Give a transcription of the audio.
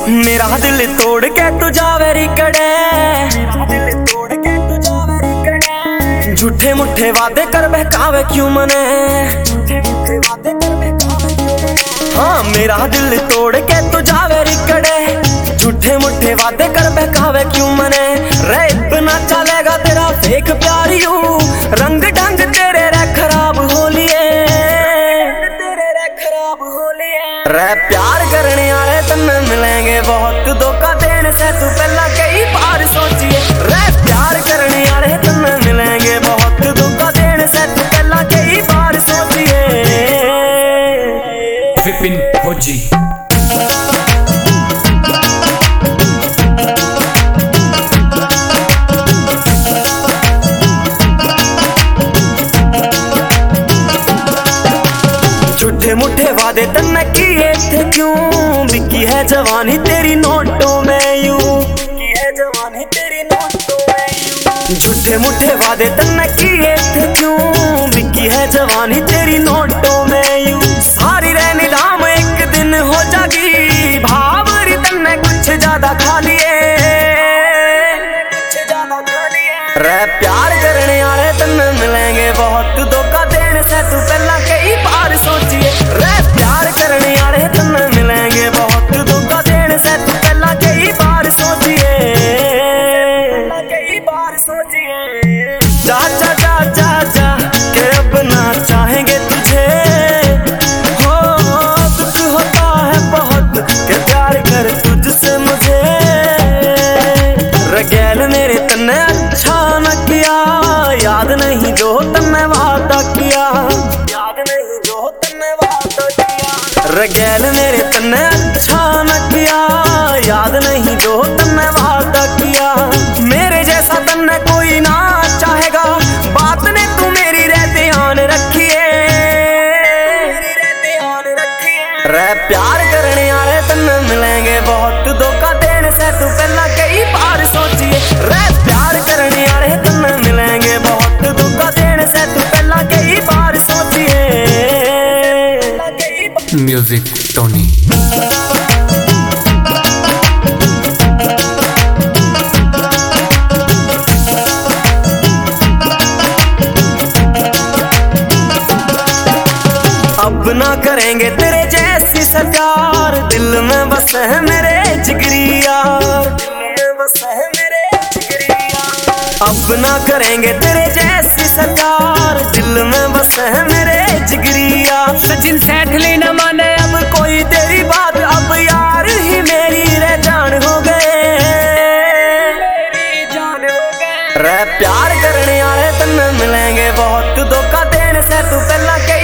मेरा दिल तोड़ के तू जावे री कड़े, झूठे मुठे वादे कर बहकावे क्यों मने। हाँ मेरा दिल तोड़ के तू जावे री कड़े, झूठे मुठे वादे कर बहकावे क्यों मने। रे इतना चलेगा तेरा फेक प्यार यूं, रंग ढंग तेरे रे खराब हो लिए, रे प्यार करने वाले तन्ने मिलेंगे बहुत, धोखा देने से तू पहला कई बार सोचिए। रे प्यार करने वाले तन्ने मिलेंगे बहुत, धोखा देने से तू पहला कई बार सोचिए। विपिन फौजी झूठे मुठे वादे तन्ने किए थे क्यों, बिकी है जवानी तेरी नोटों में यूं, बिकी है जवानी तेरी नोटों में यूं। झूठे मुठे वादे तन्ने किए थे क्यों, बिकी है जवानी तेरी नोटों में यूं। सारी रहनी दाम एक दिन हो जागी, भावरी तन्ने कुछ ज्यादा खा लिए, कुछ ज्यादा खा लिए। रे प्यार करने वाले तन्ने मिलेंगे बहुत, धोखा देने से तू पहला कई बार सोचिए। रे प्यार करने वाले तन्ने मिलेंगे बहुत, धोखा देने से तू पहला कई बार सोचिए, कई बार सोचिए। जा जा जा जा जा के अब ना चाहेंगे तुझे, हो दुख होता है बहुत के प्यार कर तुझसे मुझे। रगैल मेरे तन्ने अच्छा न किया, याद नहीं जो तन्ने वादा किया, याद नहीं जो तन्ने वादा किया। रगैल मेरे तन्ने अच्छा न किया, याद नहीं जो तन्ने वादा किया। मेरे जैसा तन्ने कोई ना चाहेगा, बात ने तू मेरी रे ध्यान रखिए, रे प्यार करने वाले तन्ने मिलेंगे बहुत, धोखा देने से तू पहला कई बार सोचिए। रे प्यार करने वाले तन्ने मिलेंगे बहुत, धोखा देने से तू पहला कई बार सोचिए। म्यूजिक टोनी अब ना करेंगे तेरे जैसी सा प्यार, दिल में बस है मेरे जिगरी यार, दिल में बस है मेरे जिगरी यार। अब ना करेंगे तेरे जैसी सा प्यार, दिल में बस है मेरे जिगरी यार। सचिन सेठली न माने अब कोई तेरी बात, अब यार ही मेरी रे जान हो गए, मेरी जान हो गए। रे प्यार करने वाले तन्ने मिलेंगे बहुत, धोखा देने से तू पहला